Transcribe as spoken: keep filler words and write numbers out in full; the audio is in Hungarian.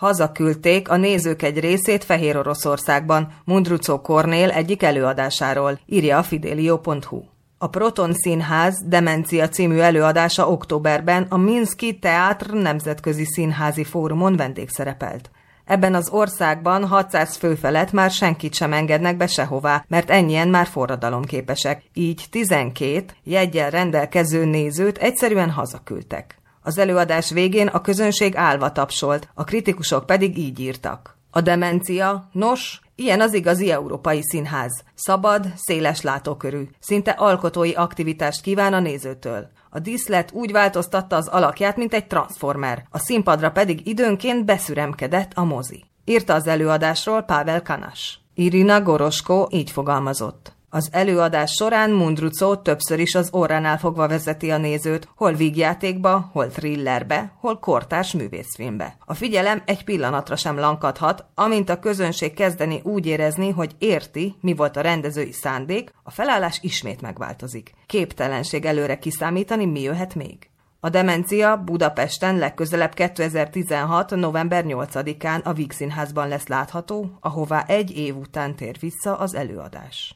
Hazaküldték a nézők egy részét Fehéroroszországban Mundruczó Kornél egyik előadásáról, írja a fidelio pont hu. A Proton Színház Demencia című előadása októberben a Minszki Teátr nemzetközi színházi fórumon vendégszerepelt. Ebben az országban hatszáz fő felett már senkit sem engednek be sehová, mert ennyien már forradalomképesek, így tizenkét jeggyel rendelkező nézőt egyszerűen hazaküldtek. Az előadás végén a közönség állva tapsolt, a kritikusok pedig így írtak. A Demencia, nos, ilyen az igazi európai színház. Szabad, széles látókörű, szinte alkotói aktivitást kíván a nézőtől. A díszlet úgy változtatta az alakját, mint egy transformer, a színpadra pedig időnként beszüremkedett a mozi. Írta az előadásról Pavel Kanas. Irina Gorosko így fogalmazott. Az előadás során Mundruczó többször is az orránál fogva vezeti a nézőt, hol vígjátékba, hol thrillerbe, hol kortárs művészfilmbe. A figyelem egy pillanatra sem lankadhat, amint a közönség kezdeni úgy érezni, hogy érti, mi volt a rendezői szándék, a felállás ismét megváltozik. Képtelenség előre kiszámítani, mi jöhet még. A Demencia Budapesten legközelebb kétezer-tizenhat. november nyolcadikán a Vígszínházban lesz látható, ahová egy év után tér vissza az előadás.